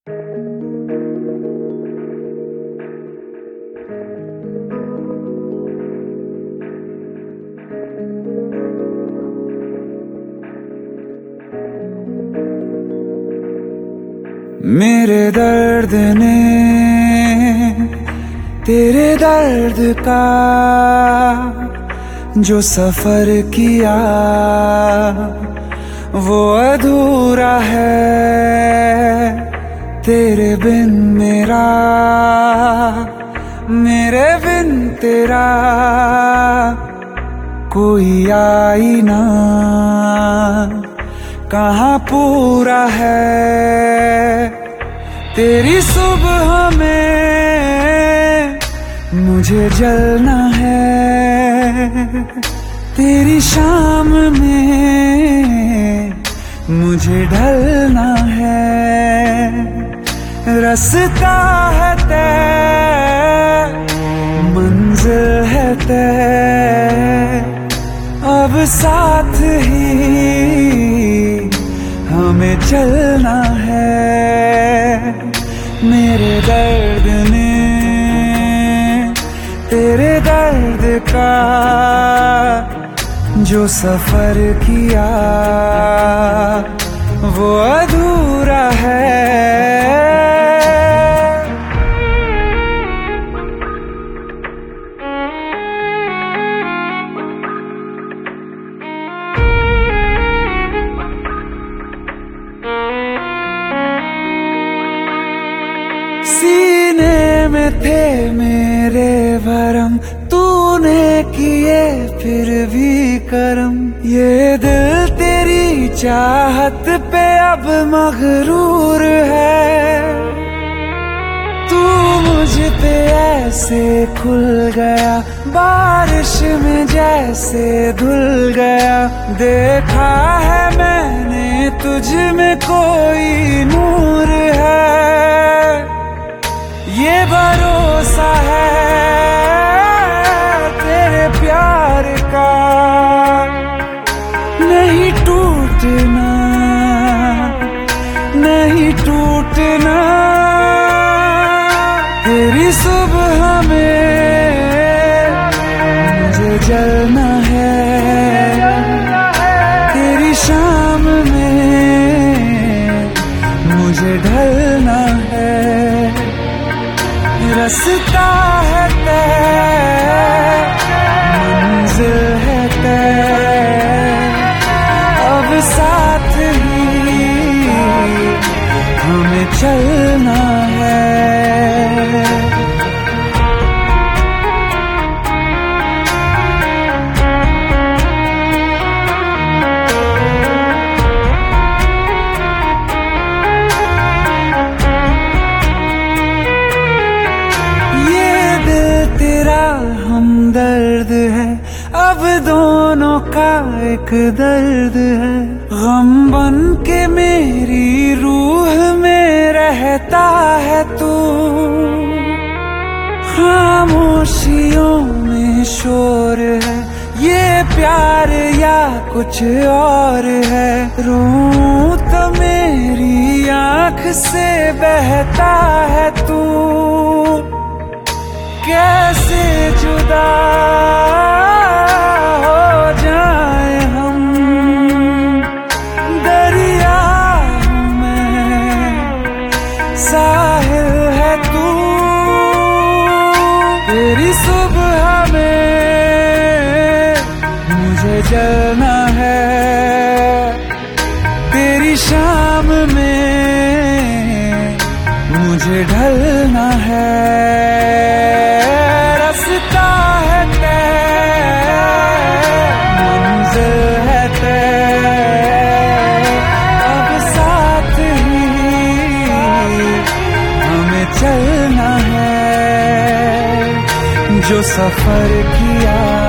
मेरे दर्द ने तेरे दर्द का जो सफर किया वो अधूरा है। तेरे बिन मेरा, मेरे बिन तेरा कोई आईना कहाँ पूरा है। तेरी सुबह में मुझे जलना है, तेरी शाम में मुझे ढलना है। रास्ता है तय, मंजिल है तय, अब साथ ही हमें चलना है। मेरे दर्द ने तेरे दर्द का जो सफर किया वो अधूरा है। सीने में थे मेरे भरम, तूने किए फिर भी करम। ये दिल तेरी चाहत पे अब मगरूर है। तू मुझ पे ऐसे खुल गया, बारिश में जैसे धुल गया। देखा है मैंने तुझ में कोई नूर है। ये भरोसा है तेरे प्यार का, नहीं टूटना, नहीं टूटना। तेरी सुबह में मुझे जलना है, तेरी शाम में मुझे ढलना है। रास्ता है तय, मंजिल है तय, अब साथ ही हमें चलना है। हमदर्द है अब दोनों का एक दर्द है। गम बन के मेरी रूह में रहता है तू, खामोशियों में शोर है। ये प्यार या कुछ और है, रूह तो मेरी आँख से बहता है तू। कैसे जुदा हो जाए हम, दरिया हूँ मैं, साहिल है तू। तेरी सुबह में मुझे जलना है, तेरी शाम में मुझे ढलना है। चलना है जो सफर किया